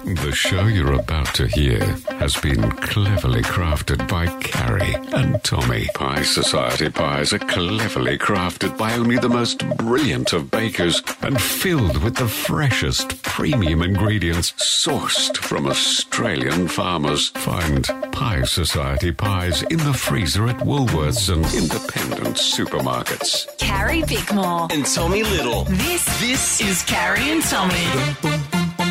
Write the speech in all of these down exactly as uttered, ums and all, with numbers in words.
The show you're about to hear has been cleverly crafted by Carrie and Tommy. Pie Society pies are cleverly crafted by only the most brilliant of bakers and filled with the freshest premium ingredients sourced from Australian farmers. Find Pie Society pies in the freezer at Woolworths and independent supermarkets. Carrie Bickmore And Tommy Little. This this is Carrie and Tommy.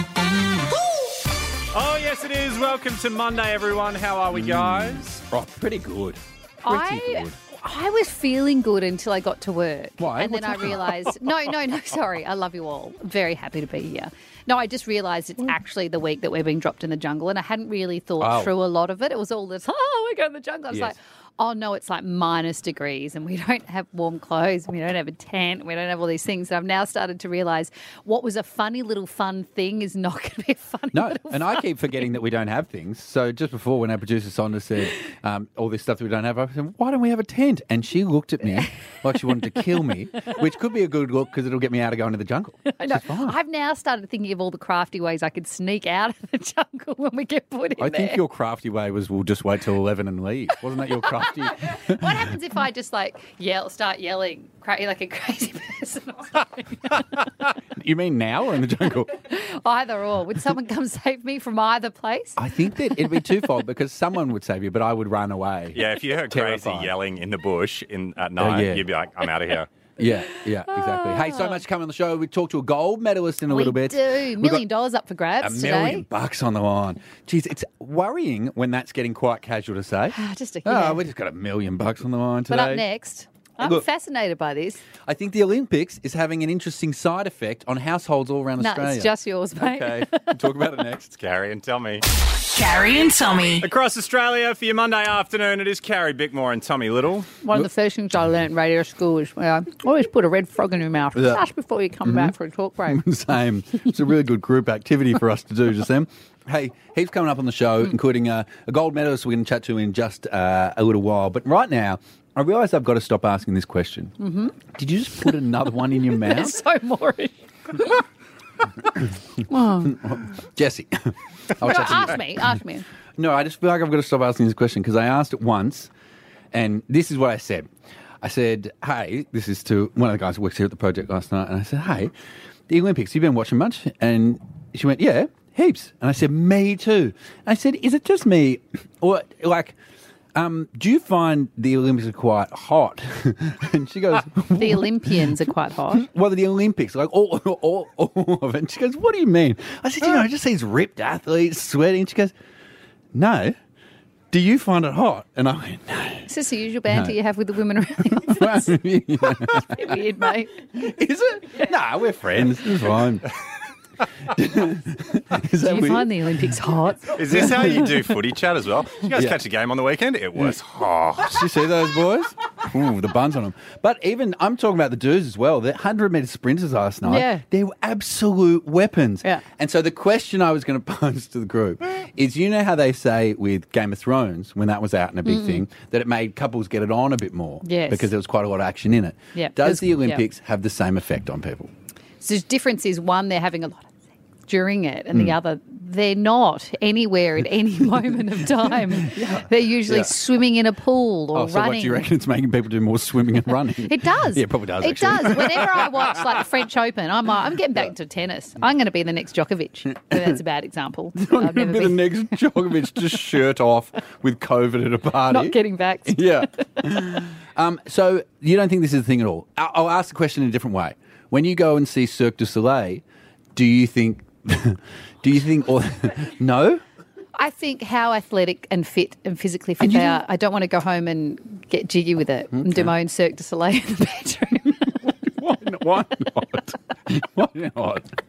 Oh, yes, it is. Welcome to Monday, everyone. How are we, guys? Oh, pretty good. Pretty I good. I was feeling good until I got to work. Why? And then I realised, no, no, no, sorry. I love you all. I'm very happy to be here. No, I just realised it's actually the week that we're being dropped in the jungle, and I hadn't really thought Oh. through a lot of it. It was all this, oh, we're going to the jungle. I was Yes. like, oh, no, it's like minus degrees, and we don't have warm clothes, and we don't have a tent, we don't have all these things. And I've now started to realise what was a funny little fun thing is not going to be a funny No, little and I keep forgetting that we don't have things. So just before, when our producer Sonda said um, all this stuff that we don't have, I said, why don't we have a tent? And she looked at me like she wanted to kill me, which could be a good look because it'll get me out of going to the jungle. I know. Which is fine. I've now started thinking of all the crafty ways I could sneak out of the jungle when we get put in I there. think your crafty way was we'll just wait till eleven and leave. Wasn't that your crafty? What happens if I just like yell, start yelling, cra- like a crazy person or something? You mean now or in the jungle? Either or. Would someone come save me from either place? I think that it'd be twofold because someone would save you, but I would run away. Yeah, if you heard Terrified. crazy yelling in the bush in at night, yeah. you'd be like, I'm out of here. Yeah, yeah, exactly. Hey, so much coming on the show. We talked to a gold medalist in a we little bit. do. We've got Million dollars up for A grabs million today. bucks on the line. Jeez, it's worrying when that's getting quite casual to say. Just a Oh, yeah. we just got a million bucks on the line But today. up next, I'm Look. fascinated by this. I think the Olympics is having an interesting side effect on households all around No, Australia. it's just yours, mate. Okay, we'll talk about it next. Carrie and Tommy. Carrie and Tommy. Across Australia for your Monday afternoon, it is Carrie Bickmore and Tommy Little. One of the first things I learned in radio school is uh, always put a red frog in your mouth Yeah. just before you come back for a talk break. Same. It's a really good group activity for us to do just then. Hey, heaps coming up on the show, Hmm. including uh, a gold medalist we're going to chat to in just uh, a little while. But right now, I realise I've got to stop asking this question. Mm-hmm. Did you just put another one in your mouth? So Moorish. Jesse. I'll No, chat to you. ask me, ask me. No, I just feel like I've got to stop asking this question because I asked it once, and this is what I said. I said, hey, this is to one of the guys who works here at the project last night, and I said, hey, the Olympics, you've been watching much? And she went, yeah, heaps. And I said, me too. And I said, is it just me? Or, like, um, do you find the Olympics are quite hot? And she goes, The Olympians are quite hot. well, the Olympics, like all, all, all of it. And she goes, what do you mean? I said, you know, just these ripped athletes sweating. She goes, no. Do you find it hot? And I went, no. Is this the usual banter No. you have with the women around the office? Is Weird, mate. it? No, we're friends. It's fine. Is Do that you weird? find the Olympics hot? Is this how you do footy chat as well? Did you guys Yeah. catch a game on the weekend? It was hot. Did you see those boys? Ooh, the buns on them. But even, I'm talking about the dudes as well. The one hundred metre sprinters last night, Yeah. they were absolute weapons. Yeah. And so the question I was going to pose to the group is, you know how they say with Game of Thrones, when that was out and a big thing, that it made couples get it on a bit more? Yes. Because there was quite a lot of action in it. Yeah. Does There's- the Olympics have the same effect on people? So the difference is one, they're having a lot of sex during it, and the other, they're not anywhere at any moment of time. They're usually Yeah. swimming in a pool or Oh, so running. what do you reckon? It's making people do more swimming and running? It does. Yeah, it probably does, It actually. does. Whenever I watch like the French Open, I'm like, I'm getting back into tennis. I'm going to be the next Djokovic. That's a bad example. I'm I've going to never be the been- next Djokovic, just shirt off with COVID at a party. not getting back. Yeah. um, so you don't think this is a thing at all? I'll, I'll ask the question in a different way. When you go and see Cirque du Soleil, do you think... do you think... Or, no? I think how athletic and fit and physically fit And you they don't- are. I don't want to go home and get jiggy with it and do my own Cirque du Soleil in the bedroom. Why not? Why not? Why not?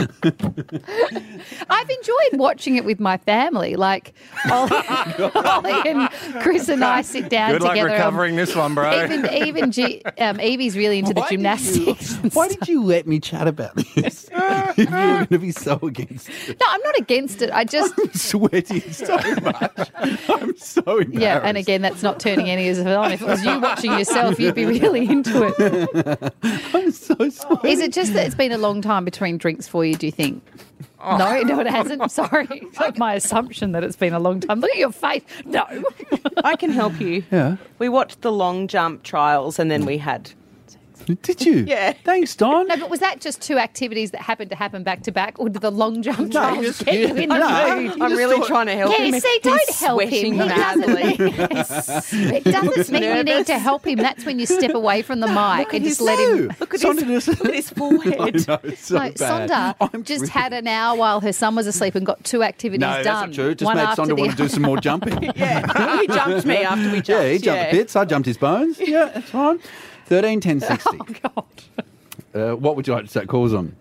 I've enjoyed watching it with my family. Like Ollie, Ollie and Chris and I sit down Good luck together. and recovering this one, bro. Even even G, um, Evie's really into the Why did you- gymnastics. and Why stuff. did you let me chat about this? You're going to be so against it. No, I'm not against it. I just I'm sweating so much. I'm so embarrassed. yeah. And again, that's not turning any of it on. If it was you watching yourself, you'd be really into it. I'm so sweaty. Is it just that it's been a long time between drinks for you? Do you think? Oh. No, no, it hasn't. I'm sorry. It's like my assumption that it's been a long time. Look at your face. No. I can help you. Yeah. We watched the long jump trials and then we had. Did you? Yeah. Thanks, Don. No, but was that just two activities that happened to happen back to back, or did the long jump No, trials just- get you in the no. mood? I'm just really thought- trying to help Yeah, him. see, He's don't help him. sweating He doesn't. madly. It doesn't mean you need to help him. That's when you step away from the mic and just let him. Look at, Sonda his, just- look at his forehead. I know, it's so No, bad. Sonda I'm just really- had an hour while her son was asleep and got two activities No, that's done. not true. Just one made after Sonda the want to do other. some more jumping. Yeah, he jumped me after we jumped. Yeah, he jumped yeah. bits. I jumped his bones. Yeah, that's fine. thirteen ten sixty. Oh, God. Uh, what would you like to start calls on?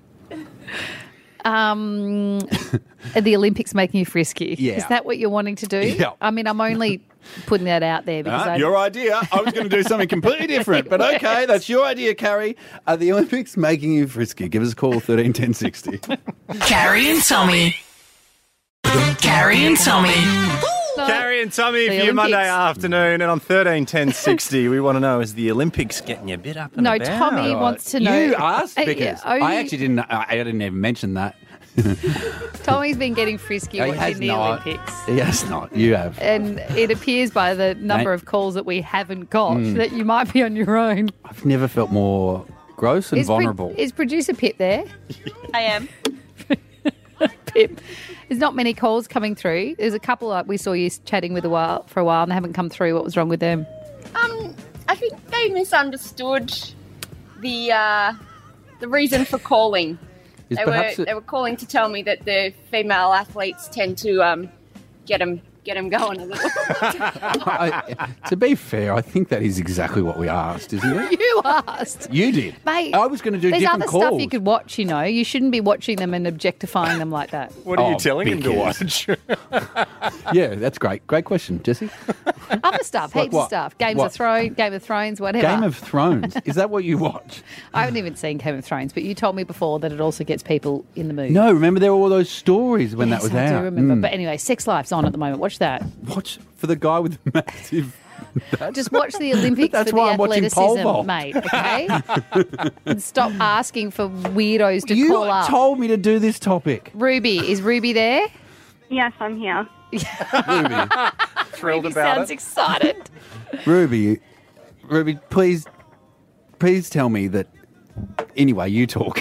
Um, are the Olympics making you frisky? Yeah. Is that what you're wanting to do? Yeah. I mean, I'm only putting that out there because Uh, I, your idea. I was going to do something completely different, but okay, that's your idea, Carrie. Are the Olympics making you frisky? Give us a call, thirteen ten sixty. Carrie and Tommy. Carrie and Tommy. No. Carrie and Tommy for The your Monday Olympics. afternoon, and on thirteen ten sixty, we want to know, is the Olympics getting you a bit up and No, about? Tommy wants to know. You asked Uh, because yeah, oh, I you- actually didn't. I, I didn't even mention that. Tommy's been getting frisky He watching has the not. Olympics. He has not. You have. And it appears by the number Mate. of calls that we haven't got Hmm. that you might be on your own. I've never felt more gross and Is, pro- vulnerable. is producer Pip there? I am. Pip. There's not many calls coming through. There's a couple like we saw you chatting with a while for a while and they haven't come through. What was wrong with them? Um, I think they misunderstood the uh, the reason for calling. Is They were perhaps it- they were calling to tell me that the female athletes tend to um, get them get them going a little. I, to be fair, I think that is exactly what we asked, isn't it? You asked. You did. Mate, I was going to do There's different other calls. stuff you could watch, you know. You shouldn't be watching them and objectifying them like that. What are you Oh, telling him to because- watch? Yeah, that's great. Great question, Jesse. Other stuff, Like heaps what? of stuff. Games What? of Thrones, Game of Thrones, whatever. Game of Thrones. Is that what you watch? I haven't even seen Game of Thrones, but you told me before that it also gets people in the mood. No, remember there were all those stories when Yes, that was I out. do remember. Mm. But anyway, Sex Life's on at the moment. Watch that. Watch for the guy with the massive. Just watch the Olympics That's for why the I'm watching pole athleticism, vault. mate, okay? And stop asking for weirdos to You call up. told me to do this topic. Ruby, is Ruby there? Yes, I'm here. Ruby, Thrilled Ruby about sounds it. excited. Ruby, Ruby, please, please tell me that. Anyway, you talk.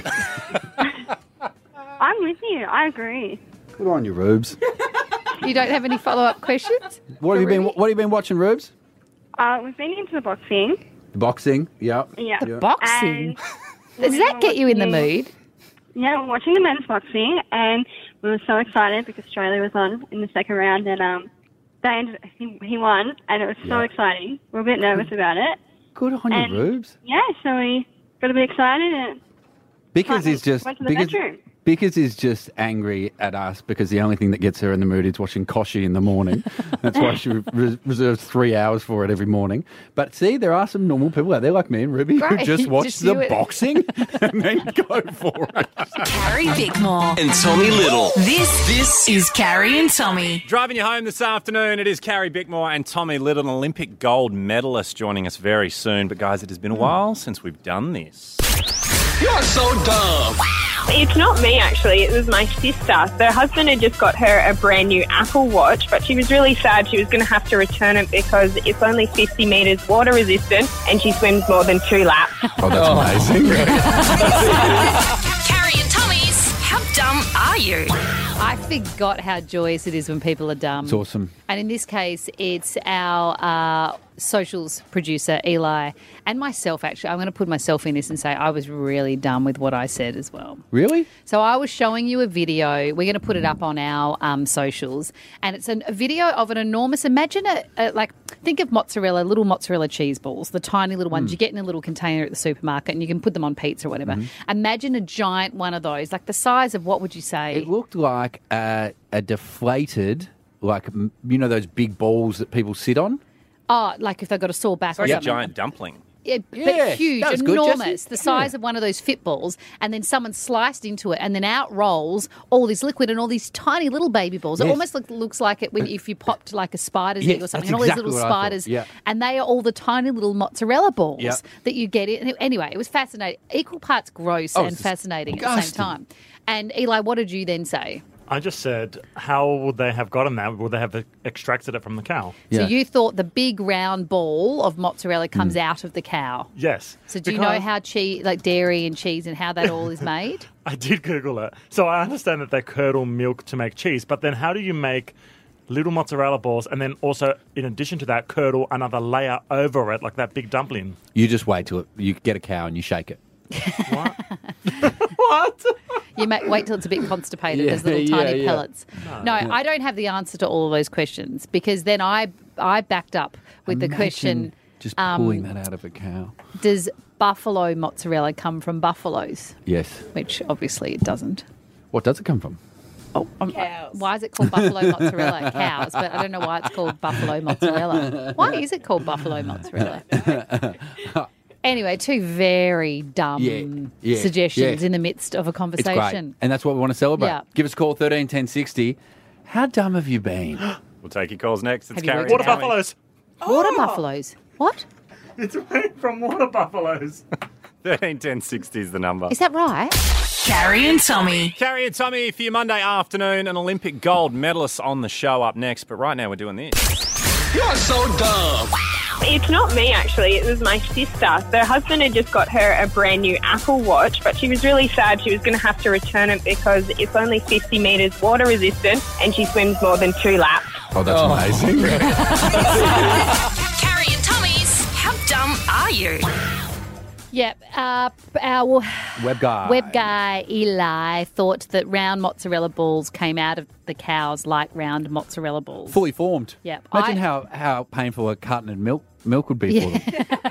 I'm with you. I agree. Good on you, Rubes. You don't have any follow-up questions? What have you been? Ruby? What have you been watching, Rubes? Uh, we've been into the boxing. The boxing. Yeah. Yeah. Yeah. Boxing? And Does we that were get you in the watching- mood? Yeah, we're watching the men's boxing, and we were so excited because Australia was on in the second round, and um, they ended, he, he won, and it was so Yeah. exciting. We were a bit nervous about it. Good on And- you, Rubes. Yeah, so we got a bit excited, and Because he's just went to the because, bedroom. because he's just angry at us because the only thing that gets her in the mood is watching Koshi in the morning. That's why she re- reserves three hours for it every morning. But see, there are some normal people out there like me and Ruby who Great. just watch Just the do it. boxing and then go for it. Carrie Bickmore. And Tommy Little. This, this is Carrie and Tommy. Driving you home this afternoon, it is Carrie Bickmore and Tommy Little, an Olympic gold medalist, joining us very soon. But guys, it has been a while since we've done this. You're so dumb. It's not me, actually. It was my sister. Her husband had just got her a brand new Apple Watch, but she was really sad she was going to have to return it because it's only fifty metres water resistant and she swims more than two laps. Oh, that's amazing. Carrie and Tommy's How Dumb Are You? I forgot how joyous it is when people are dumb. It's awesome. And in this case, it's our uh, socials producer, Eli, and myself, actually. I'm going to put myself in this and say I was really dumb with what I said as well. Really? So I was showing you a video. We're going to put it up on our um, socials. And it's an, a video of an enormous, imagine a, a, like, think of mozzarella, little mozzarella cheese balls, the tiny little ones you get in a little container at the supermarket and you can put them on pizza or whatever. Imagine a giant one of those, like the size of, what would you say? It looked like a, a deflated, like, m- you know, those big balls that people sit on? Oh, like if they've got a sore back It's or like a something. giant dumpling. Yeah, Yeah, but huge, that was good, enormous, Jessie. the size Yeah. of one of those footballs, and then someone sliced into it, and then out rolls all this liquid and all these tiny little baby balls. It Yes. almost look, looks like it when if you popped like a spider's Yes, egg or something, that's and all these exactly little what I thought. spiders, Yeah. and they are all the tiny little mozzarella balls Yeah. that you get in. Anyway, it was fascinating, equal parts gross Oh, and it's fascinating at the same disgusting. time. And Eli, what did you then say? I just said, how would they have gotten that? Would they have extracted it from the cow? So you thought the big round ball of mozzarella comes out of the cow. Yes. So do you because know how cheese, like dairy and cheese, and how that all is made? I did Google it. So I understand that they curdle milk to make cheese, but then how do you make little mozzarella balls and then also, in addition to that, curdle another layer over it, like that big dumpling? You just wait till it, you get a cow and you shake it. What? You may, wait till it's a bit constipated Yeah, as little yeah, tiny yeah. pellets. No, I don't have the answer to all of those questions because then I I backed up with the Imagine question: just um, pulling that out of a cow. Does buffalo mozzarella come from buffaloes? Yes. Which obviously it doesn't. What does it come from? Oh, um, why is it called buffalo mozzarella? Cows, but I don't know why it's called buffalo mozzarella. Why is it called buffalo mozzarella? Anyway, two very dumb Yeah, yeah, suggestions yeah. in the midst of a It's conversation. great. And that's what we want to celebrate. Yeah. Give us a call, thirteen ten sixty. How dumb have you been? We'll take your calls next. It's Have you Carrie. worked Water it out? buffaloes. Water buffaloes. What? It's made from water buffaloes. thirteen ten sixty is the number. Is that right? Carrie and Tommy. Carrie and Tommy for your Monday afternoon. An Olympic gold medalist on the show up next. But right now we're doing this. You're so dumb. It's not me, actually. It was my sister. Her husband had just got her a brand new Apple Watch, but she was really sad she was going to have to return it because it's only fifty metres water resistant and she swims more than two laps. Oh, that's amazing. Carrie and Tommy's How Dumb Are You? Yep. Uh, our Web guy. web guy Eli thought that round mozzarella balls came out of the cows like round mozzarella balls. Fully formed. Yep. Imagine I- how, how painful a carton of milk milk would be for them.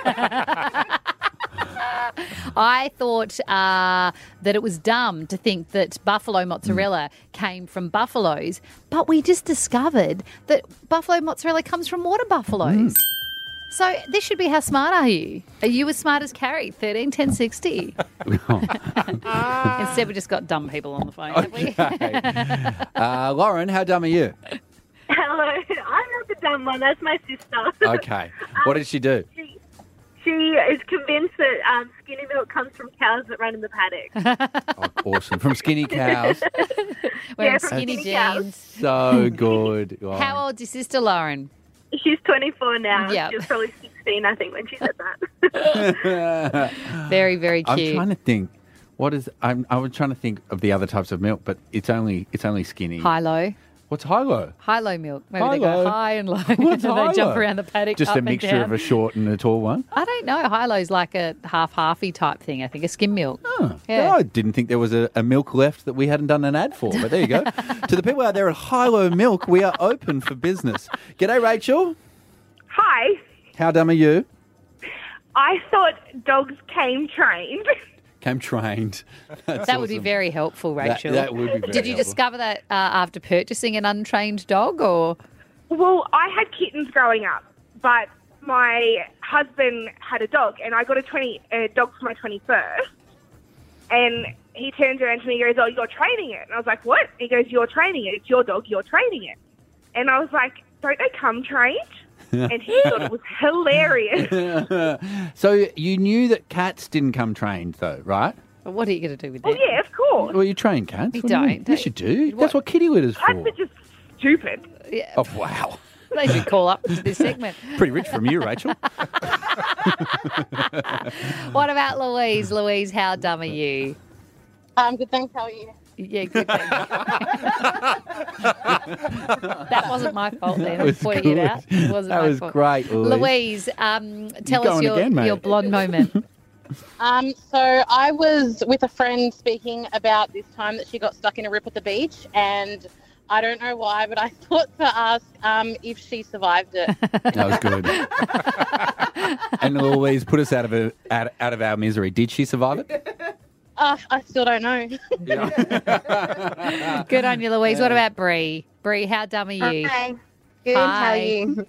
I thought uh, that it was dumb to think that buffalo mozzarella came from buffaloes, but we just discovered that buffalo mozzarella comes from water buffaloes. So this should be how smart are you? Are you as smart as Carrie? thirteen ten sixty. Instead, we just got dumb people on the phone, have we? uh, Lauren, how dumb are you? Hello, I'm not the dumb one. That's my sister. Okay. What did she do? She, she is convinced that um, skinny milk comes from cows that run in the paddock. Oh, awesome. From skinny cows. Wearing Yeah, from skinny skinny cows. jeans. So good. Lauren. How old's your sister, Lauren? She's twenty-four now. Yeah. She was probably sixteen, I think, when she said that. Very, very I'm cute. trying to think. What is? I'm. I was trying to think of the other types of milk, but it's only. It's only skinny. High-low. What's high-low? High-low milk. Maybe they High-low. go high and low. What's and then they jump high-low? around the paddock Just up a and mixture down. of a short and a tall one. I don't know. High-low's like a half-halfy type thing, I think. A skim milk. Oh, Yeah. I didn't think there was a, a milk left that we hadn't done an ad for, but there you go. To the people out there at High-Low Milk, we are open for business. G'day, Rachel. Hi. How dumb are you? I thought dogs came trained. Came trained. That's That would be awesome. very helpful, That- Rachel. that would be very Did you helpful. discover that uh, after purchasing an untrained dog, or Well, I had kittens growing up, but my husband had a dog, and I got a twenty a dog for my twenty-first. And he turns around to me and goes, "Oh, you're training it." And I was like, "What?" He goes, "You're training it. It's your dog. You're training it." And I was like, "Don't they come trained?" And he thought it was hilarious. So you knew that cats didn't come trained, though, right? what are you going to do with Well, that? yeah, of course. Well, you train cats. You What do you mean? don't. Yes, you do. That's what kitty litter's Cats for. are just stupid. Yeah. Oh, wow. They should call up to this segment. Pretty rich from you, Rachel. What about Louise? Louise, how dumb are you? Um, good, thanks. How are you? Yeah, good. Thank you. That wasn't my fault then. That was pointing it good. out. It wasn't That my was fault. great, Louise. Louise, um, tell You're us going your, again, mate. your blonde moment. Um, so I was with a friend speaking about this time that she got stuck in a rip at the beach, and I don't know why, but I thought to ask um, if she survived it. That was good. And Louise put us out of a, out, out of our misery. Did she survive it? Uh, I still don't know. Good on you, Louise. What about Bree? Bree, how dumb are you? Okay. Good, Hi. how are you?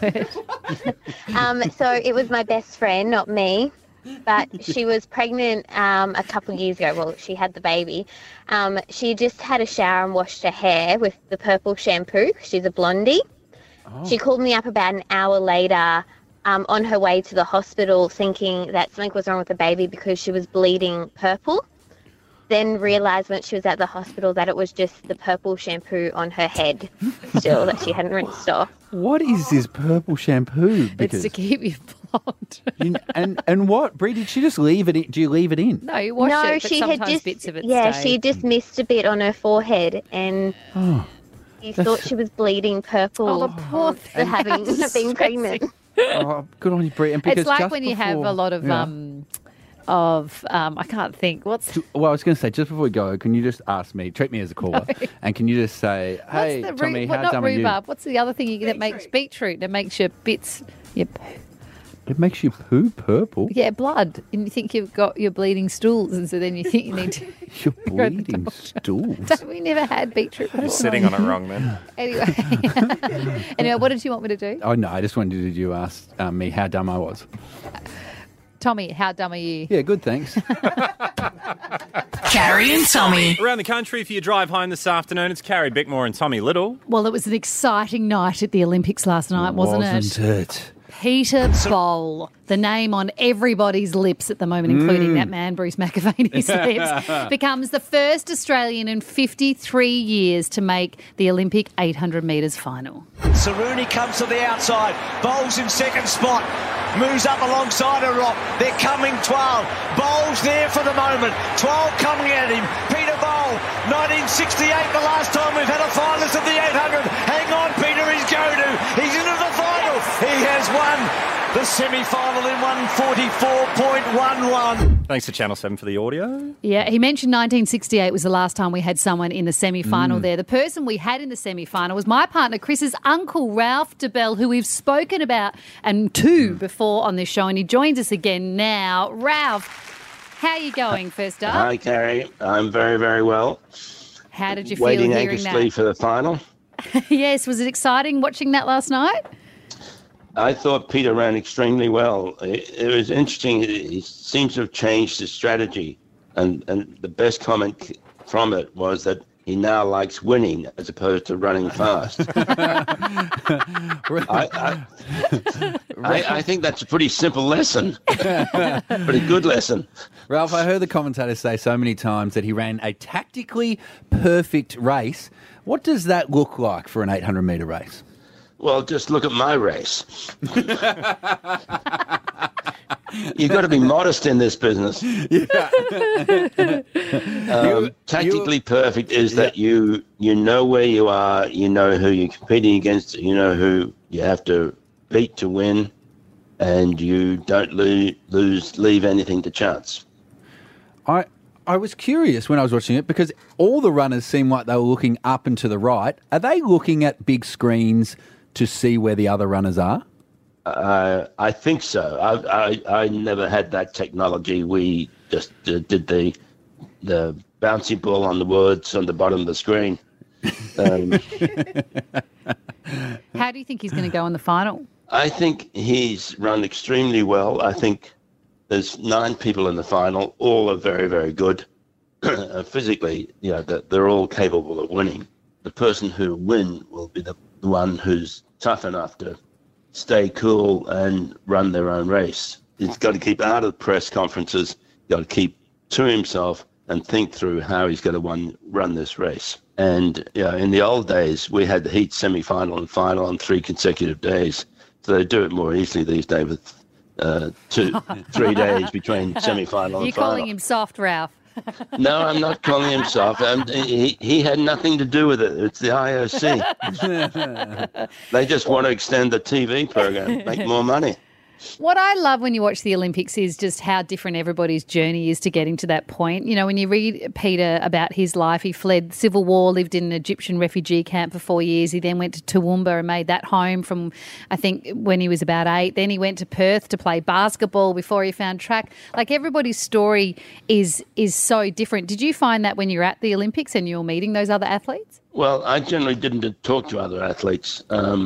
um, so it was my best friend, not me, but she was pregnant um, a couple of years ago. Well, she had the baby. Um, she just had a shower and washed her hair with the purple shampoo. She's a blondie. Oh. She called me up about an hour later um, on her way to the hospital thinking that something was wrong with the baby because she was bleeding purple. Then realised when she was at the hospital that it was just the purple shampoo on her head still that she hadn't rinsed off. What is this purple shampoo? It's to keep you blonde. you, and and what, Brie? Did she just leave it? In, do you leave it in? No, you wash no, it, but she had sometimes just bits of it yeah, stay. she just missed a bit on her forehead, and Oh, you that's- thought she was bleeding purple. Oh, the poor for having been pregnant. oh, good on you, Brie. And because It's like just when you have before- a lot of Yeah. um of um I can't think what's Well, I was going to say, just before we go, can you just ask me, treat me as a caller, and can you just say, hey, what's the Tommy, rhu- how what, not dumb are you? rhubarb? What's the other thing you, that makes beetroot that makes your bits your It makes you poo purple. yeah blood, and you think you've got your bleeding stools, and so then you think you need to. You're bleeding stools. Don't we never had beetroot before? Sitting on it wrong then. Anyway, anyway, what did you want me to do, Oh, no, I just wanted you to ask um, me how dumb I was. Tommy? How dumb are you? Yeah, good, thanks. Carrie and Tommy. Around the country for your drive home this afternoon, it's Carrie Bickmore and Tommy Little. Well, it was an exciting night at the Olympics last night, wasn't, Wasn't it? Peter Bowl, the name on everybody's lips at the moment, including Mm. that man Bruce McAvaney's lips, becomes the first Australian in fifty-three years to make the Olympic eight hundred metres final. Saruni comes to the outside. Bowles in second spot. Moves up alongside a rock. They're coming twelve. Bowles there for the moment. twelve coming at him. Peter Bowl, nineteen sixty-eight, the last time we've had a finalist of the eight hundred. Hang on, Peter, he's going to. He's into the final. He has won the semi-final in one forty-four point one one. Thanks to Channel seven for the audio. Yeah, he mentioned nineteen sixty-eight was the last time we had someone in the semi-final Mm. there. The person we had in the semi-final was my partner Chris's uncle, Ralph DeBell, who we've spoken about and to before on this show, and he joins us again now. Ralph, how are you going, first up? Hi, Carrie. I'm very, very well. How did you feel Waiting hearing anxiously that? for the final. Yes, was it exciting watching that last night? I thought Peter ran extremely well. It, it was interesting. He he seems to have changed his strategy. And, and the best comment from it was that he now likes winning as opposed to running fast. I, I, I, I think that's a pretty simple lesson, but a good lesson. Ralph, I heard the commentators say so many times that he ran a tactically perfect race. What does that look like for an eight hundred metre race? Well, just look at my race. You've got to be modest in this business. Um, tactically perfect is that you you know where you are, you know who you're competing against, you know who you have to beat to win, and you don't lose, lose leave anything to chance. I I was curious when I was watching it because all the runners seemed like they were looking up and to the right. Are they looking at big screens to see where the other runners are? Uh, I think so. I, I I never had that technology. We just uh, did the the bouncy ball on the words on the bottom of the screen. Um, How do you think he's going to go in the final? I think he's run extremely well. I think there's nine people in the final. All are very, very good. Physically, you know, they're, they're all capable of winning. The person who win will be the one who's tough enough to stay cool and run their own race. He's got to keep out of press conferences. He's got to keep to himself and think through how he's going to one, run this race. And you know, in the old days, we had the heat, semi-final, and final on three consecutive days. So they do it more easily these days with uh, two, three days between semi-final You're and final. calling him soft, Ralph. No, I'm not calling him soft. Um, he, he had nothing to do with it. It's the I O C. They just want to extend the T V program, make more money. What I love when you watch the Olympics is just how different everybody's journey is to getting to that point. You know, when you read Peter about his life, he fled civil war, lived in an Egyptian refugee camp for four years. He then went to Toowoomba and made that home from, I think, when he was about eight. Then he went to Perth to play basketball before he found track. Like, everybody's story is is so different. Did you find that when you were at the Olympics and you were meeting those other athletes? Well, I generally didn't talk to other athletes. Um,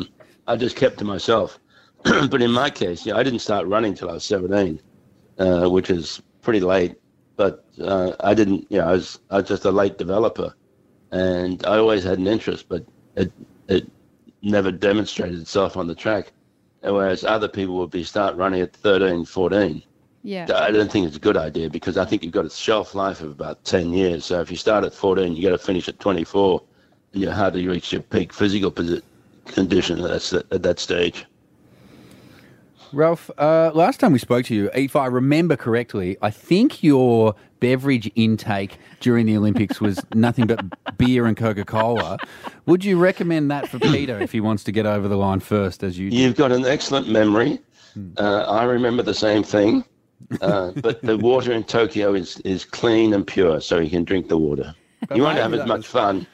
I just kept to myself. But in my case, yeah, I didn't start running till I was seventeen, uh, which is pretty late. But uh, I didn't, you know, I was I was just a late developer, and I always had an interest, but it it never demonstrated itself on the track. Whereas other people would be start running at thirteen, fourteen. Yeah. I don't think it's a good idea because I think you've got a shelf life of about ten years. So if you start at fourteen, you got to finish at twenty-four, and you hardly reach your peak physical posi- condition at that, at that stage. Ralph, uh, last time we spoke to you, if I remember correctly, I think your beverage intake during the Olympics was nothing but beer and Coca-Cola. Would you recommend that for Peter if he wants to get over the line first, as you do? You've got an excellent memory. Uh, I remember the same thing, uh, but the water in Tokyo is, is clean and pure, so you can drink the water. But You won't maybe have as that much was- fun.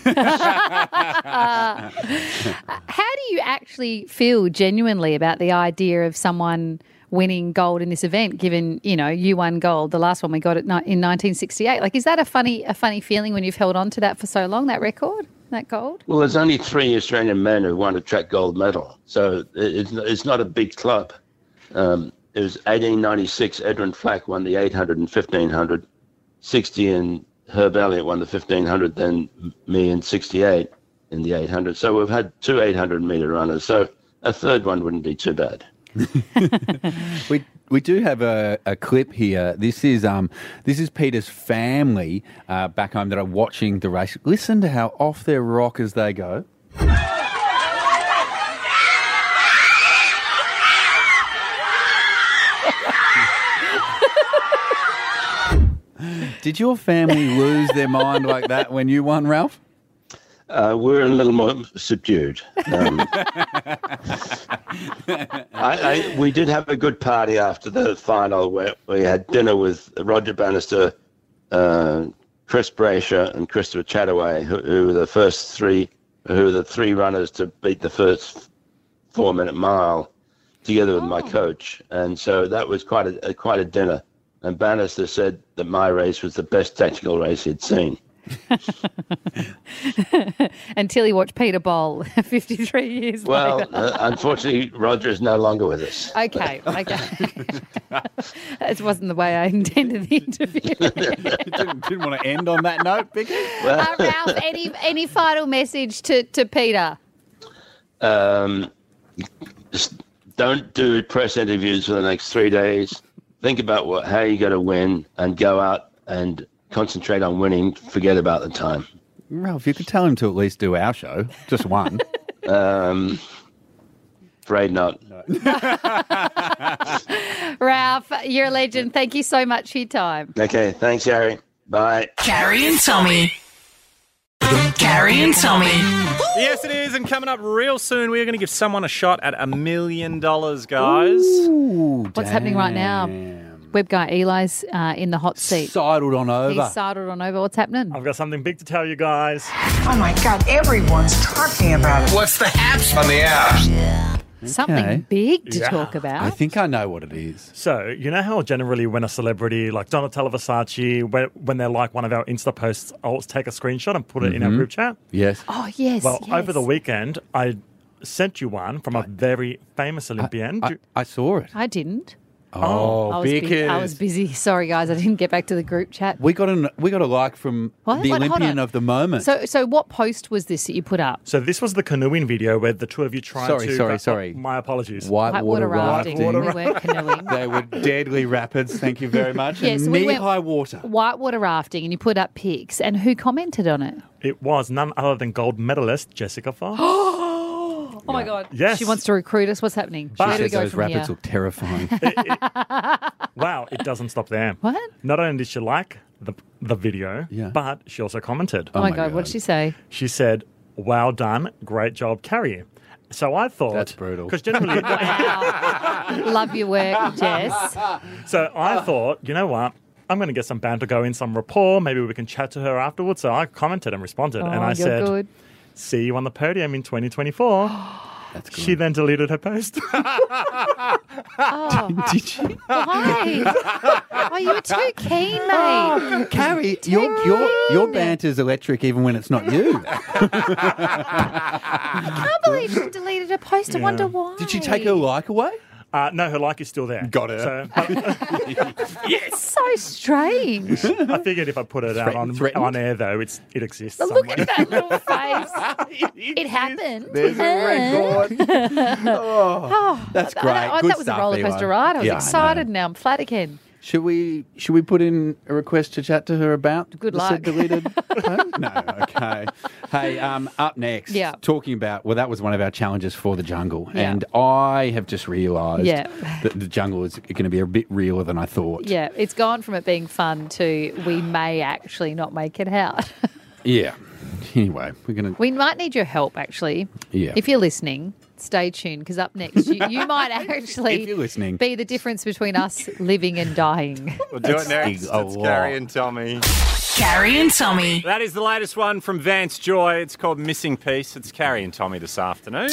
Uh, how do you actually feel genuinely about the idea of someone winning gold in this event, given, you know, you won gold, the last one we got it ni- in nineteen sixty-eight? Like, is that a funny a funny feeling when you've held on to that for so long, that record, that gold? Well, there's only three Australian men who won a track gold medal, so it- it's, it's not a big club. Um, it was eighteen ninety-six, Edwin Flack won the eight hundred and fifteen hundred, sixty and Herb Elliott won the fifteen hundred, then me in sixty-eight in the eight hundred. So we've had two eight hundred metre runners, so a third one wouldn't be too bad. We we do have a, a clip here. This is um this is Peter's family uh, back home that are watching the race. Listen to how off their rockers they go. Did your family lose their mind like that when you won, Ralph? Uh, we're a little more subdued. Um, I, I, we did have a good party after the final where we had dinner with Roger Bannister, uh, Chris Brasher and Christopher Chataway, who, who were the first three, who were the three runners to beat the first four-minute mile together with my coach. And so that was quite a, a quite a dinner. And Bannister said that my race was the best tactical race he'd seen. Until he watched Peter bowl fifty-three years Well, later. uh, unfortunately, Roger is no longer with us. Okay, okay. That wasn't the way I intended the interview. didn't, didn't want to end on that note, Vicky. uh, Ralph, any any final message to, to Peter? Um, just don't do press interviews for the next three days. Think about what how you're going to win and go out and concentrate on winning. Forget about the time. Ralph, you could tell him to at least do our show, just one. um, afraid not. Ralph, you're a legend. Thank you so much for your time. Okay, thanks, Harry. Bye. Carrie and Tommy. Carrie and Tommy. Yes, it is. And coming up real soon, we are going to give someone a shot at a million dollars, guys. Ooh, What's happening right now? Web guy Eli's uh, in the hot seat. Sidled on over. He's sidled on over. What's happening? I've got something big to tell you guys. Oh my God, everyone's talking about it. What's the apps on the apps? Something Okay. big to Yeah. talk about. I think I know what it is. So, you know how generally when a celebrity like Donatella Versace, when, when they're like one of our Insta posts, I'll take a screenshot and put it in our Mhm. group chat? Yes. Oh, yes. Well, yes. over the weekend, I sent you one from a very famous Olympian. I, I saw it. I didn't. Oh, I was, bu- because I was busy. Sorry, guys. I didn't get back to the group chat. we got an we got a like from What? the What? Hold Olympian on. of the moment. So, so what post was this that you put up? So this was the canoeing video where the two of you tried Sorry, to... sorry, uh, sorry. My apologies. Whitewater Whitewater rafting. rafting. We weren't canoeing. They were deadly rapids. Thank you very much. Yes, and we knee went- high water. Whitewater rafting, and you put up pics. And who commented on it? It was none other than gold medalist Jessica Fox. Oh my God! Yes. She wants to recruit us. What's happening? But- Where do we Says go those from rapids here? look terrifying. Wow, it doesn't stop there. What? Not only did she like the the video, Yeah. but she also commented. Oh, my God. What did she say? She said, "Well done, great job, Carrie." So I thought That's brutal. because generally, Wow. Love your work, Jess. so I thought, you know what? I'm going to get some banter going, some rapport. Maybe we can chat to her afterwards. So I commented and responded, Oh, and I you're said, good. "See you on the podium in twenty twenty-four." That's good. She then deleted her post. Oh. Did she? Why? Oh, you were too keen, mate. Oh, Carrie, your your your banter's electric even when it's not you. I can't believe she deleted her post. I wonder why. Did she take her like away? Uh, no, her like is still there. Got her. So, It's so strange. I figured if I put it out Threatened- on, threatened? on air, though, it's it exists. Look somewhere. at that little face. It happened. There's a record. Oh, that's I- I- great. I- Good that was stuff, a roller coaster Eli. ride. I was Yeah, I excited. know. Now I'm flat again. Should we should we put in a request to chat to her about Good the luck. said deleted post? No, okay. Hey, um, up next, Yeah. talking about, well, that was one of our challenges for the jungle, Yeah. and I have just realised Yeah. that the jungle is going to be a bit realer than I thought. Yeah, it's gone from it being fun to we may actually not make it out. Yeah. Anyway, we're going to. We might need your help, actually. Yeah. If you're listening, stay tuned because up next you, you might actually If you're listening. be the difference between us living and dying. We'll do it next. a It's lot. Carrie and Tommy. Carrie and Tommy. That is the latest one from Vance Joy. It's called Missing Piece. It's Carrie and Tommy this afternoon.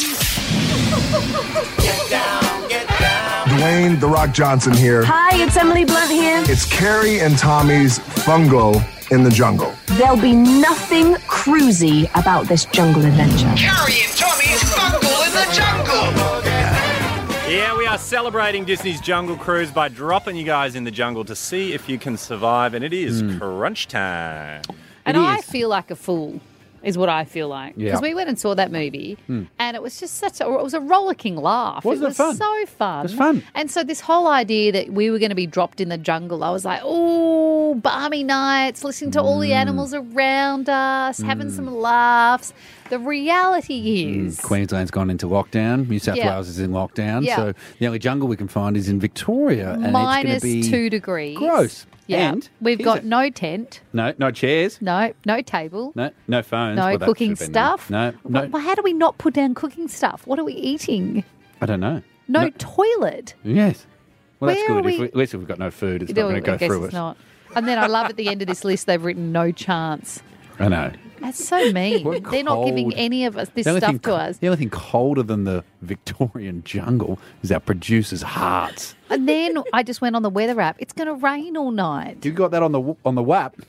Dwayne The Rock Johnson here. Hi, it's Emily Blunt here. It's Carrie and Tommy's Fungo in the Jungle. There'll be nothing cruisy about this jungle adventure. Carrie and Tommy's Fungal in the Jungle. Yeah, we are celebrating Disney's Jungle Cruise by dropping you guys in the jungle to see if you can survive, and it is crunch time. And It I is. feel like a fool, is what I feel like. Yeah. Because we went and saw that movie, Hmm. and it was just such a, it was a rollicking laugh. Wasn't it was fun? so fun. It was fun. And so this whole idea that we were going to be dropped in the jungle, I was like, oh, balmy nights, listening to all Hmm. the animals around us, having some laughs. The reality is... Queensland's gone into lockdown. New South Yeah. Wales is in lockdown. Yeah. So the only jungle we can find is in Victoria. And Minus it's going to be two degrees. gross. Yeah. And we've here's got it. no tent, No, no chairs. no no table, No, no phones. no Well, that cooking should have been there. stuff. No, no. Well, how do we not put down cooking stuff? What are we eating? I don't know. No, toilet. Yes. Well, that's Where good. are If we- we, at least if we've got no food, it's No, not going to go I guess through it's it. not. And then I love at the end of this list they've written no chance. I know. That's so mean. What They're not giving cold- any of us this The only stuff thing to co- us. The only thing colder than the Victorian jungle is our producers' hearts. And then I just went on the weather app. It's going to rain all night. You got that on the w- on the W A P.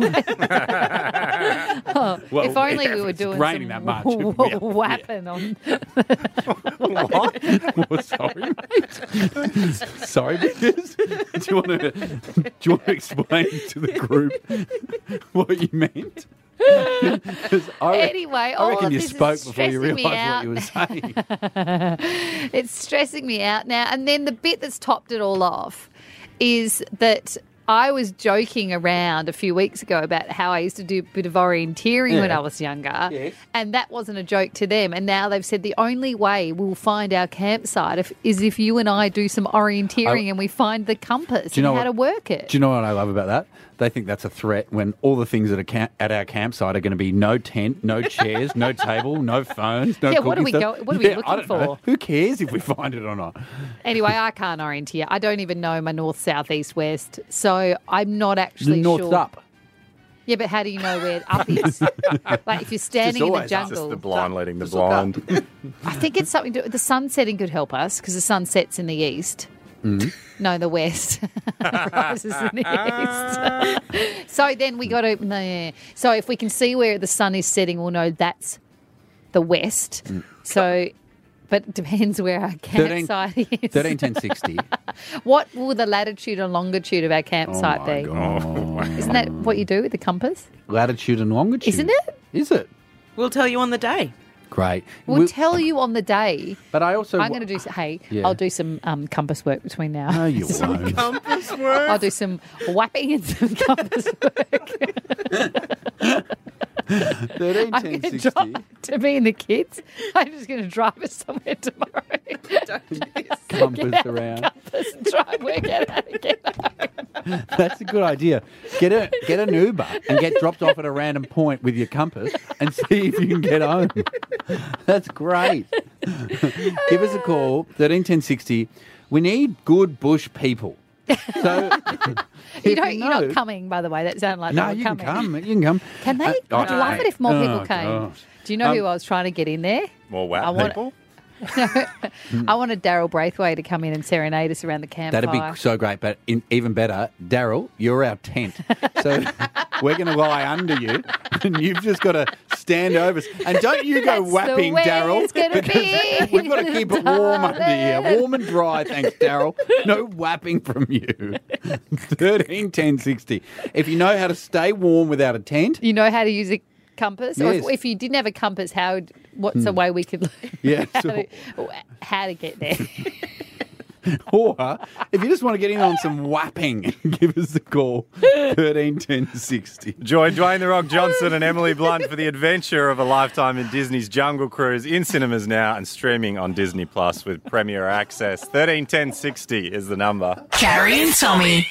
Oh, Well, if only we were it's doing raining some that much. Yeah. whapping on. Well, sorry, mate. Sorry, because do you want to do you want to explain to the group what you meant? 'Cause I re- Anyway, I all reckon of you this is spoke before you stressing me realised what you were out. saying. It's stressing me out now. And then the bit that's topped it all off is that I was joking around a few weeks ago about how I used to do a bit of orienteering when Yeah. I was younger. Yes. And that wasn't a joke to them. And now they've said the only way we'll find our campsite if, is if you and I do some orienteering I- and we find the compass Do you know and how what- to work it. Do you know what I love about that? They think that's a threat when all the things that are camp- at our campsite are going to be no tent, no chairs, no table, no phones, no Yeah, what are cooking we stuff. go- what are we Yeah, looking I don't know. for? Who cares if we find it or not? Anyway, I can't orienteer. I don't even know my north, south, east, west. So I'm not actually North's sure. up. Yeah, but how do you know where up is? Like if you're standing in the always up. jungle. Just the blind leading the blind. I think it's something to the sun setting could help us because the sun sets in the east. Mm. No, the west. Rises in the east. So then we got to. No, yeah. So if we can see where the sun is setting, we'll know that's the west. Mm. So, but it depends where our campsite is. thirteen ten sixty. What will the latitude and longitude of our Oh campsite my be? God. Isn't that what you do with the compass? Latitude and longitude. Isn't it? Is it? We'll tell you on the day. Great. We'll We- tell you on the day. But I also. I'm going to do. some- Hey, Yeah. I'll do some um, compass work between now. No, you won't. Compass work. I'll do some whapping and some compass work. thirteen I'm ten going to sixty. drive to me and the kids. I'm just going to drive us somewhere tomorrow. Compass around. Compass and try and work out how to get home. That's a good idea. Get a get an Uber and get dropped off at a random point with your compass and see if you can get home. That's great. Give us a call, thirteen ten sixty. We need good bush people. So You if don't, you're know- not coming, by the way. That sounded like No, they were you can coming. come. You can come. Can they? Uh, I'd oh, love it if more oh, people came. gosh. Do you know Um, who I was trying to get in there? More I WAP want- people? I wanted Daryl Braithwaite to come in and serenade us around the campfire. That'd be so great. But in, even better, Daryl, you're our tent. So we're going to lie under you and you've just got to stand over us. And don't you go That's whapping, the way Daryl. it's gonna because be, we've got to keep it warm under here. Warm and dry, thanks, Daryl. No whapping from you. thirteen ten sixty. If you know how to stay warm without a tent. You know how to use a compass? Or Yes. if, if you didn't have a compass, how? what's Hmm. a way we could learn Yeah, how, so- to, how to get there? Or if you just want to get in on some whapping, give us a call. thirteen ten sixty. Join Dwayne The Rock Johnson and Emily Blunt for the adventure of a lifetime in Disney's Jungle Cruise, in cinemas now and streaming on Disney Plus with Premier Access. thirteen ten sixty is the number. Carrie and Tommy.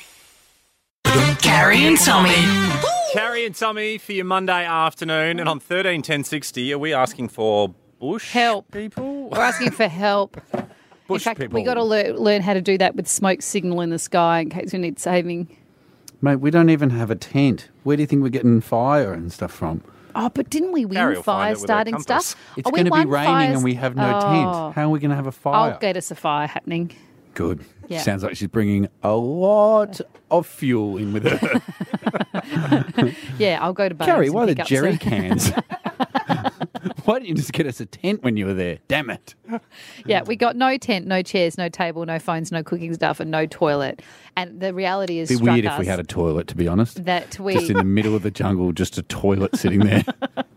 Carrie and Tommy. Carrie and Tommy for your Monday afternoon. And on thirteen ten sixty, are we asking for bush help people? We're asking for help. Bush in fact, people. we got to learn, learn how to do that with smoke signal in the sky in case we need saving. Mate, we don't even have a tent. Where do you think we're getting fire and stuff from? Oh, but didn't we win Carrie will find fire it with her starting compass. stuff? It's Oh, we going to be won raining fires- and we have no Oh. tent. How are we going to have a fire? I'll get us a fire happening. Good. Yeah. Sounds like she's bringing a lot of fuel in with her. Yeah, I'll go to Bunnings Carrie, and why the pick up jerry some- cans? Why didn't you just get us a tent when you were there? Damn it. Yeah, we got no tent, no chairs, no table, no phones, no cooking stuff, and no toilet. And the reality is, It'd be struck weird us if we had a toilet, to be honest. that we Just in the middle of the jungle, just a toilet sitting there.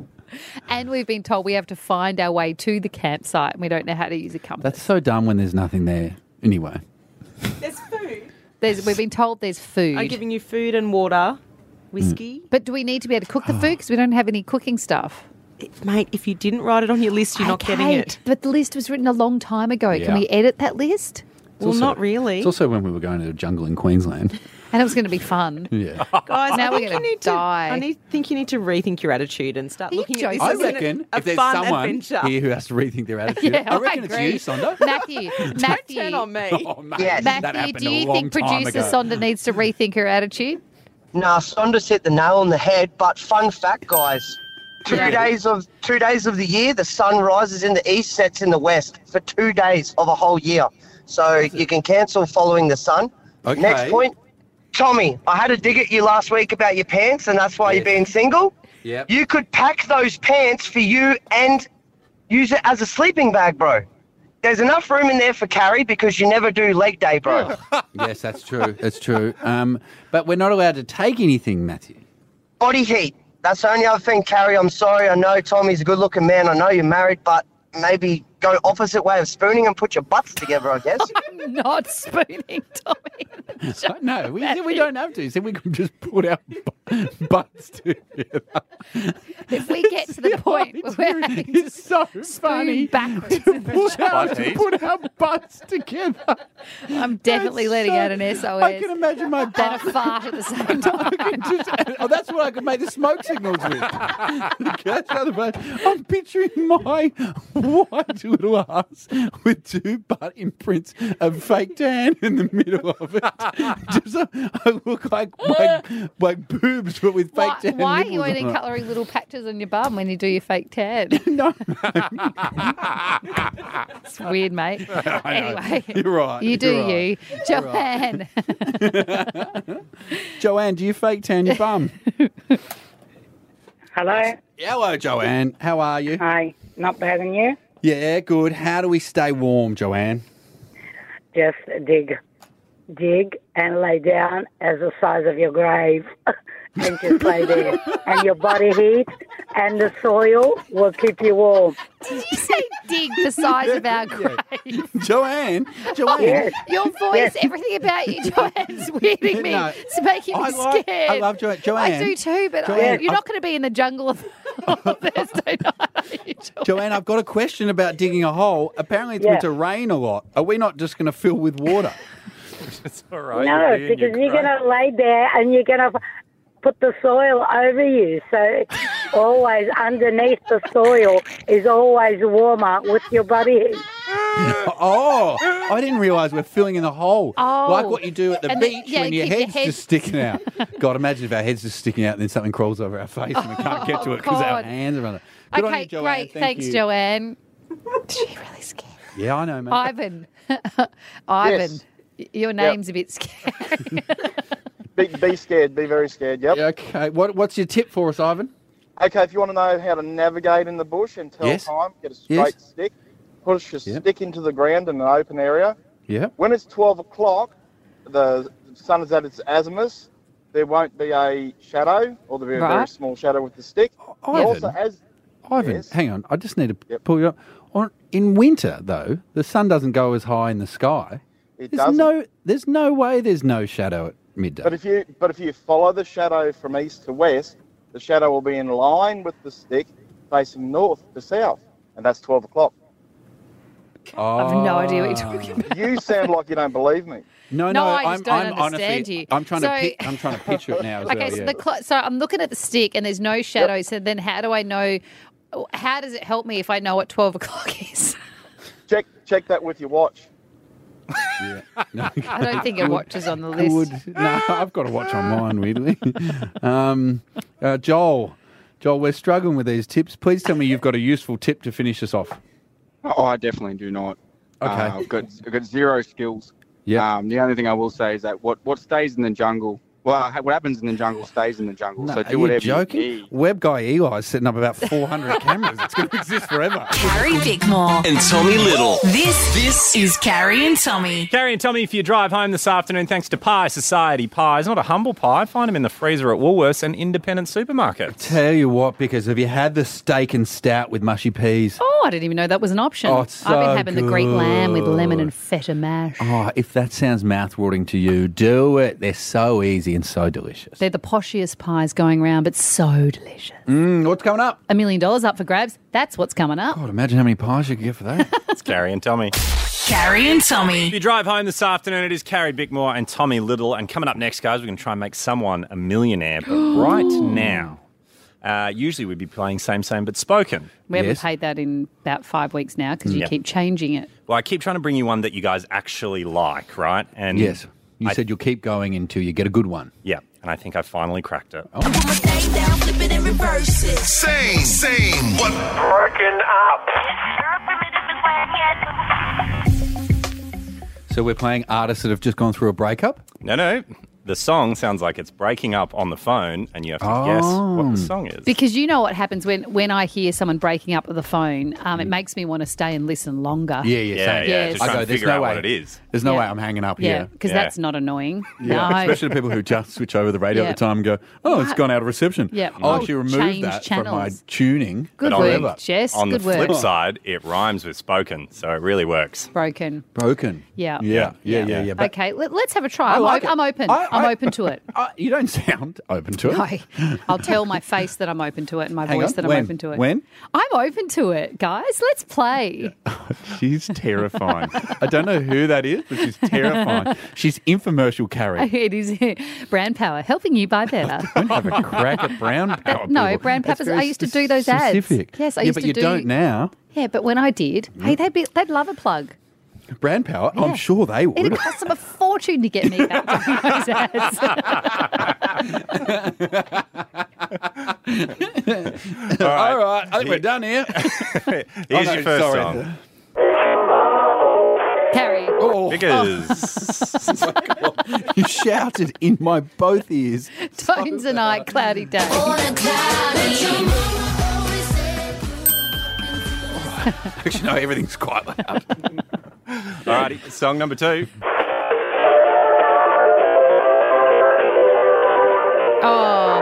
and we've been told we have to find our way to the campsite, and we don't know how to use a compass. That's so dumb when there's nothing there. Anyway. There's food. There's, we've been told there's food. I'm giving you food and water, whiskey. But do we need to be able to cook the food because we don't have any cooking stuff? Mate, if you didn't write it on your list, you're not getting Okay, it. But the list was written a long time ago. Yeah. Can we edit that list? It's also- It's also when we were going to the jungle in Queensland. And it was going to be fun. Yeah. Guys, now I we're think going you to need to. die. I need, think you need to rethink your attitude and start looking at this I as an- reckon a if there's fun someone adventure. here who has to rethink their attitude, Yeah, I reckon I it's agree. you, Sonda. Matthew, Matthew. turn on me. Oh, mate, Yes. that Matthew, happened do a you long think time producer ago. Sonda needs to rethink her attitude? Nah, Sonda's hit the nail on the head. But fun fact, guys, two Yeah. days of two days of the year, the sun rises in the east, sets in the west for two days of a whole year. So you can cancel following the sun. Okay. Next point, Tommy. I had a dig at you last week about your pants, and that's why you're being single. Yep. You could pack those pants for you and use it as a sleeping bag, bro. There's enough room in there for Carrie because you never do leg day, bro. Yes, that's true. That's true. Um, but we're not allowed to take anything, Matthew. Body heat. That's the only other thing, Carrie. I'm sorry. I know Tommy's a good-looking man. I know you're married, but maybe go opposite way of spooning and put your butts together, I guess. Not spooning, Tommy. No, we said we don't have to. We said we can just put our bu- butts together. If we get to the point where we're having to so spoon funny backwards in the Put our, shower, to put our butts together. I'm definitely That's letting so- out an S O S. I can imagine my and butt. a fart at the same time. I can just, oh, that's what I could make the smoke signals with. That's how the butt- I'm picturing my white little ass with two butt imprints of fake tan in the middle of it. Just uh, I look like like, like boobs, but with fake Why, tan. why are you nipples only on it. colouring little patches on your bum when you do your fake tan? No. It's weird, mate. I know. Anyway, You're right. You do You're right. you. You're Joanne. Joanne, do you fake tan your bum? Hello. Hello, Joanne. How are you? Hi. Not bad, and you? Yeah, good. How do we stay warm, Joanne? Just dig. Dig and lay down as the size of your grave and just lay there. And your body heat and the soil will keep you warm. Did you say dig the size of our grave? Joanne, Joanne. Yes. Your voice, Yes. everything about you, Joanne's weirding me. No. It's making me I like- scared. I love Jo- Joanne. I do too, but I- Joanne, you're I- not going to be in the jungle of on Thursday night, are you, Joanne? Joanne, I've got a question about digging a hole. Apparently it's Yeah. meant to rain a lot. Are we not just going to fill with water? It's all right. No, you'll be in because your you're grave. going to lay there and you're going to put the soil over you. So always underneath the soil is always warmer with your body heat. Oh, I didn't realise we're filling in the hole. Oh. Like what you do at the And then- beach yeah, when your keep your head's head- just sticking out. God, imagine if our head's just sticking out and then something crawls over our face and we can't get to it because our God. hands are on it. Good on Okay, you, Joanne. great. Thank Thanks, you. Joanne. She really scared. Yeah, I know, mate. Ivan. Ivan, y- your name's a bit scary. Be, be scared. Be very scared. Yep. Yeah, okay. What, what's your tip for us, Ivan? Okay, if you want to know how to navigate in the bush and tell Yes. time, get a straight Yes. stick, push your Yep. stick into the ground in an open area. Yeah. When it's twelve o'clock, the sun is at its azimuth, there won't be a shadow, or there'll be a very Right. small shadow with the stick. Ivan. Also, as Ivan, Yes. hang on. I just need to pull you up. On, in winter, though, the sun doesn't go as high in the sky. It there's doesn't. no, there's no way there's no shadow at midday. But if you but if you follow the shadow from east to west, the shadow will be in line with the stick facing north to south, and that's twelve o'clock. I have no idea what you're talking about. You sound like you don't believe me. No, No, no, I just I'm, don't I'm understand honestly, you. I'm trying So- to, pic- I'm trying to picture it now. As Okay, well, so yeah. the cl- so I'm looking at the stick and there's no shadow. So then, how do I know? How does it help me if I know what twelve o'clock is? Check check that with your watch. yeah. No, I don't think a good- watch is on the list. good. No, I've got a watch on mine, weirdly. um, uh, Joel, Joel, we're struggling with these tips. Please tell me you've got a useful tip to finish us off. Oh, I definitely do not. Okay. Uh, I've got I've got zero skills. Yeah. Um, the only thing I will say is that what, what stays in the jungle, well, what happens in the jungle stays in the jungle. No, so are do you whatever joking? you need. Web guy Eli's setting up about four hundred cameras. It's going to exist forever. Carrie Bickmore. And Tommy Little. This, this is Carrie and Tommy. Carrie and Tommy, if you drive home this afternoon, thanks to Pie Society Pies, not a humble pie, find them in the freezer at Woolworths and independent supermarkets. Tell you what, because have you had the steak and stout with mushy peas? Oh, I didn't even know that was an option. Oh, it's I've been so having the Greek lamb with lemon good. and feta mash. Oh, if that sounds mouth-watering to you, do it. They're so easy and so delicious. They're the poshiest pies going around, but so delicious. Mm, what's coming up? A million dollars up for grabs. That's what's coming up. God, imagine how many pies you could get for that. It's Carrie and Tommy. Carrie and Tommy. If you drive home this afternoon, it is Carrie Bickmore and Tommy Little. And coming up next, guys, we're going to try and make someone a millionaire. But right now, uh, usually we'd be playing Same, Same, But Spoken. We haven't paid that in about five weeks now because you Yep. keep changing it. Well, I keep trying to bring you one that you guys actually like, right? And Yes. You I- said you'll keep going until you get a good one. Yeah, and I think I finally cracked it. Same, same, but broken up. So we're playing artists that have just gone through a breakup? No, no. The song sounds like it's breaking up on the phone, and you have to guess what Oh. the song is. Because you know what happens when, when I hear someone breaking up with the phone, um, it makes me want to stay and listen longer. Yeah, yeah, Yeah, same. yeah, just I trying go, to there's figure no out way. what it is. There's no Yeah. way I'm hanging up Yeah, here. because Yeah. that's not annoying. Yeah, No. especially the people who just switch over the radio Yeah. at the time and go, oh, it's What? gone out of reception. Yeah. I'll Oh, actually remove change that from my channels. tuning. Good But work, on, Jess. on Good the work. flip side, it rhymes with spoken, so it really works. Broken. Broken. Yeah. Yeah, yeah, yeah, yeah. But Okay, let, let's have a try. I I'm, like o- it. I'm open. I- I'm I- open to it. uh, you don't sound open to it. No, I'll tell my face that I'm open to it and my Hang voice on, that I'm when? open to it. When? I'm open to it, guys. Let's play. She's terrifying. I don't know who that is, but she's terrifying. She's infomercial Carrie. It is brand power, helping you buy better. Don't have a crack at brown power. no, people. brand That's peppers. very I used to do those specific. ads. Yes, I yeah, used but to you do. don't now. Yeah, but when I did, hey, they'd be they'd love a plug. Brand power. Yeah. I'm sure they would. It'd cost them a fortune to get me back doing those ads. All right, I think we're done here. Here's Oh, no, your first sorry. song. Carrie. Oh. Because You shouted in my both ears. Tones and I, cloudy day. Actually, no, everything's quite loud. Alrighty, song number two. Oh.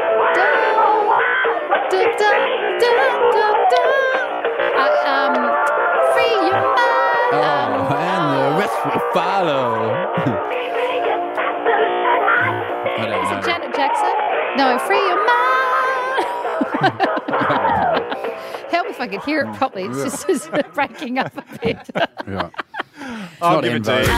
Da, da, da, da, da, da. Uh, um, free your mind. Oh, and the rest will follow. I don't Is it know. Janet Jackson? No, free your mind. Help if I could hear it properly. It's just it's breaking up a bit. Yeah. I'll not give En it to you.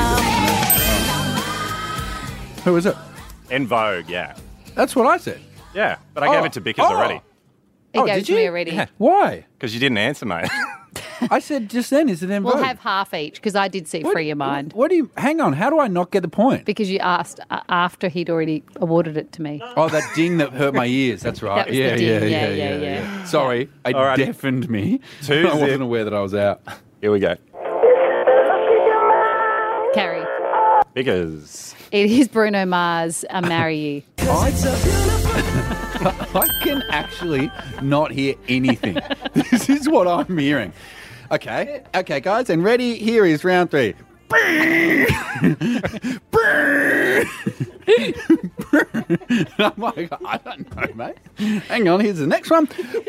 Who is it? En Vogue, yeah. That's what I said. Yeah, but I gave Oh. it to Bickers Oh. already. It Oh, goes did to me you? already. Yeah. Why? Because you didn't answer, mate. I said just then, is it En We'll Vogue? have half each because I did see What- free your mind. What do you... Hang on, how do I not get the point? Because you asked uh, after he'd already awarded it to me. Oh, that ding that hurt my ears. That's right. That was the yeah, ding. yeah, Yeah, yeah, yeah, yeah, yeah. Sorry, it Alrighty. deafened me. Two I wasn't zip. aware that I was out. Here we go. Because It is Bruno Mars, I Marry You. I can actually not hear anything. This is what I'm hearing. Okay, okay, guys, and ready? Here is round three. I'm like, I don't know, mate. Hang on, here's the next one.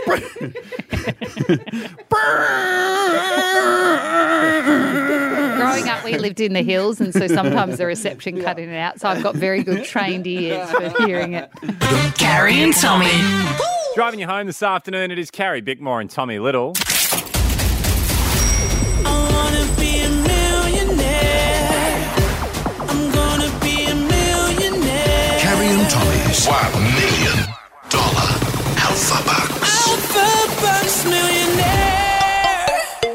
Growing up, we lived in the hills, and so sometimes the reception cut in and out, so I've got very good trained ears for hearing it. Carrie and Tommy. Driving you home this afternoon, it is Carrie Bickmore and Tommy Little. Carrie and Tommy's one million dollar Alpha Bucks. Alpha Bucks millionaire.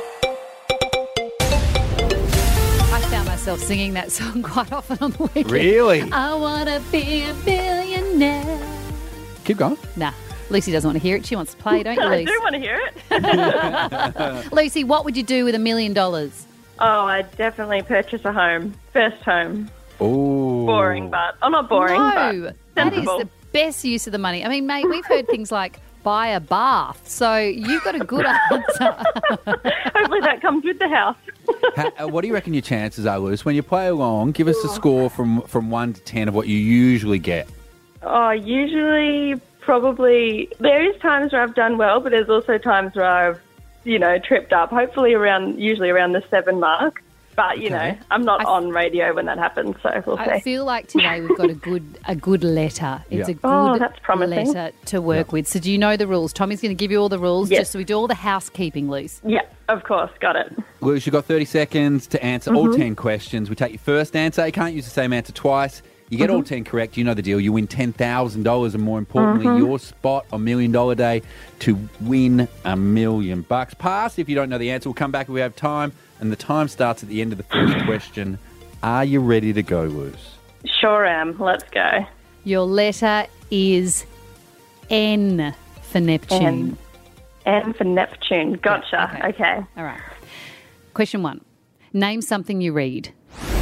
I found myself singing that song quite often on the weekend. Really? I want to be a billionaire. Keep going. Nah. Lucy doesn't want to hear it. She wants to play, don't you, I Lucy? do want to hear it. Lucy, what would you do with a million dollars? Oh, I'd definitely purchase a home. First home. Oh. Boring, but... Oh, not boring, No, but that is sensible. the best use of the money. I mean, mate, we've heard things like buy a bath. So you've got a good answer. Hopefully that comes with the house. How, uh, what do you reckon your chances are, Lewis? When you play along, give us a score from, from one to ten of what you usually get. Oh, usually, probably... There is times where I've done well, but there's also times where I've, you know, tripped up. Hopefully around, usually around the seven mark. But, you Okay. know, I'm not I- on radio when that happens, so we'll I see. feel like today we've got a good a good letter. It's Yeah. a good Oh, that's promising. letter to work with. So do you know the rules? Tommy's going to give you all the rules Yes. just so we do all the housekeeping, Luce. Yeah, of course. Got it. Lewis, you've got thirty seconds to answer all Mhm. ten questions. We take your first answer. You can't use the same answer twice. You get all Mhm. ten correct. You know the deal. You win ten thousand dollars and, more importantly, Mhm. your spot on Million Dollar Day to win a million bucks. Pass if you don't know the answer. We'll come back if we have time. And the time starts at the end of the first question. Are you ready to go, Luz? Sure am. Let's go. Your letter is N for Neptune. N. N for Neptune. Gotcha. okay. Okay. All right. Question one. Name something you read.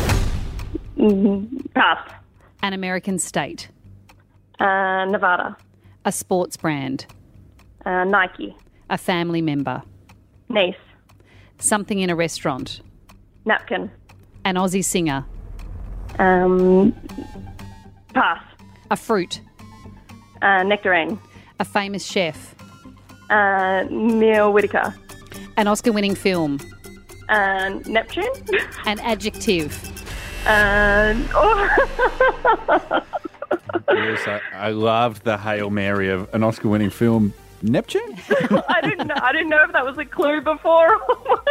Mhm. Pass. An American state. Uh, Nevada. A sports brand. Uh, Nike. A family member. Niece. Something in a restaurant. Napkin. An Aussie singer. Um, pass. A fruit. Uh, nectarine. A famous chef. Uh, Neil Whitaker. An Oscar-winning film. Uh, Neptune. An adjective. Uh, oh. Lewis, I, I loved the Hail Mary of an Oscar-winning film, Neptune. I didn't know. I didn't know if that was a clue before.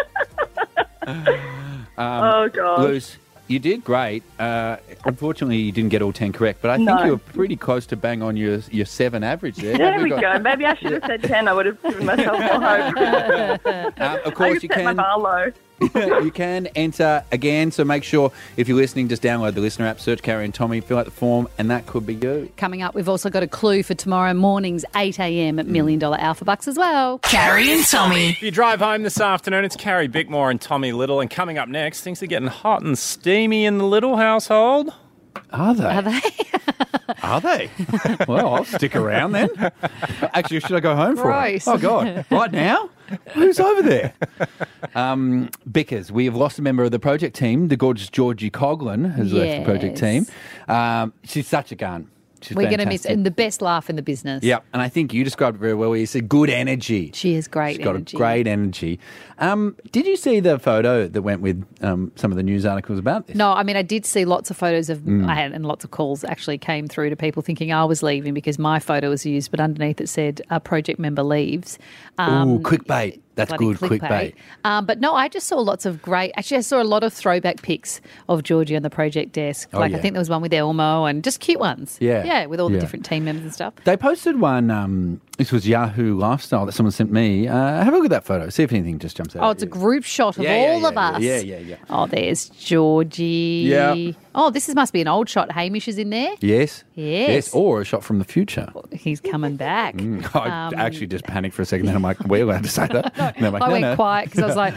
Um, Oh, gosh. Luz, you did great. Uh, unfortunately, you didn't get all ten correct, but I think No. you were pretty close to bang on your your seven average there. There Have we got- go. Maybe I should have said ten. I would have given myself more hope. Um, of I course, could you set my can. bar low. You can enter again, so make sure if you're listening, just download the listener app, search Carrie and Tommy, fill out the form, and that could be you. Coming up, we've also got a clue for tomorrow morning's eight a.m. at Million Dollar Alpha Bucks as well. Carrie and Tommy. If you drive home this afternoon, it's Carrie Bickmore and Tommy Little. And coming up next, things are getting hot and steamy in the Little household. Are they? Are they? Are they? Well, I'll stick around then. Actually, should I go home for Right. it? Oh, God. Right now? Who's over there? Um, Bickers, we have lost a member of the project team. The gorgeous Georgie Coughlin has left the project team. Yes. Um, she's such a gun. She's We're going to miss fantastic. and the best laugh in the business. Yep, and I think you described it very well. You said good energy. She has great She's got energy. a great energy. Um, did you see the photo that went with um, some of the news articles about this? No, I mean, I did see lots of photos of, Mm. I had, and lots of calls actually came through to people thinking I was leaving because my photo was used, but underneath it said a project member leaves. Ooh, clickbait. That's bloody good clickbait. Um, but no, I just saw lots of great, actually I saw a lot of throwback pics of Georgie on the project desk. Oh, Like yeah. I think there was one with Elmo and just cute ones. Yeah. Yeah, with all the Yeah. different team members and stuff. They posted one, um, this was Yahoo Lifestyle that someone sent me. Uh, have a look at that photo. See if anything just jumps out. Oh, at it's a you. group shot of Yeah, yeah, all yeah, of yeah, us. yeah, yeah, yeah. Oh, there's Georgie. Yeah. Oh, this is, must be an old shot. Hamish is in there. Yes. Yes. Yes, or a shot from the future. He's coming back. Mm, I Um, actually just panicked for a second. Then I'm like, we're allowed to say that. No, they're like, I no, went no. quiet because I was like,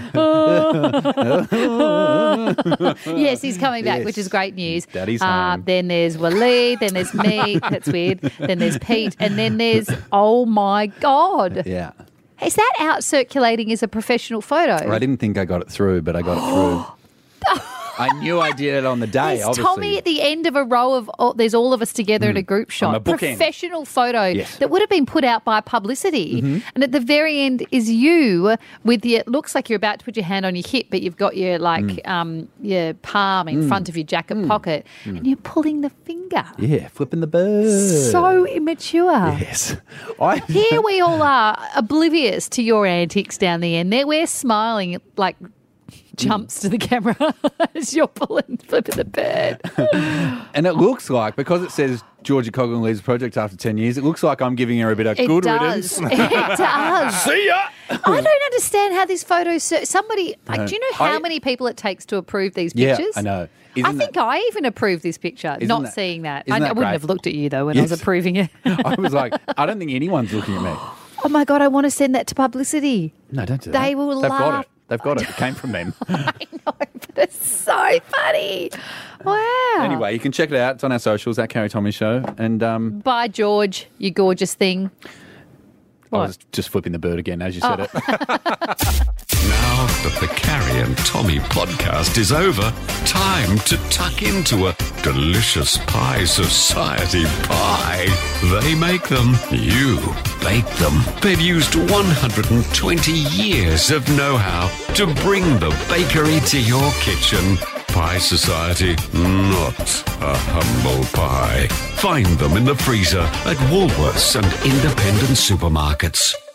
oh. Yes, he's coming back, Yes. which is great news. Daddy's uh, home. Then there's Waleed, then there's me. That's weird. Then there's Pete, and then there's, oh my God. Yeah. Is that out circulating as a professional photo? I didn't think I got it through, but I got it through. I knew I did it on the day, There's obviously. Tommy at the end of a row of, oh, there's all of us together in a group shot. On a bookend. Professional photo Yes. that would have been put out by publicity. Mhm. And at the very end is you with your, it looks like you're about to put your hand on your hip, but you've got your like Mm. um, your palm in Mm. front of your jacket pocket Mm. and you're pulling the finger. Yeah, flipping the bird. So immature. Yes. I, Here we all are, oblivious to your antics down the end there. We're smiling like jumps to the camera as you're pulling, flipping the bird. And it looks like, because it says Georgia Coghlan leaves the project after ten years, it looks like I'm giving her a bit of It good does. riddance. It does. See ya! I don't understand how this photo. Somebody, like, No. do you know how I- many people it takes to approve these Yeah, pictures? I know. I Isn't think I even approved this picture, Isn't not that- seeing that. isn't I, that I wouldn't great? have looked at you though when I was Yes. approving it. I was like, I don't think anyone's looking at me. Oh my God, I want to send that to publicity. No, don't do that. They will They've laugh. got it. They've got it. It came from them. It's so funny. Wow. Anyway, you can check it out. It's on our socials, at Carrie Tommy Show. And um, Bye, George, you gorgeous thing. I What? was just flipping the bird again as you said Oh. it. Now that the Carrie and Tommy podcast is over, time to tuck into a delicious pie society pie. They make them, you bake them. They've used one hundred twenty years of know-how to bring the bakery to your kitchen. Pie Society, not a humble pie. Find them in the freezer at Woolworths and independent supermarkets.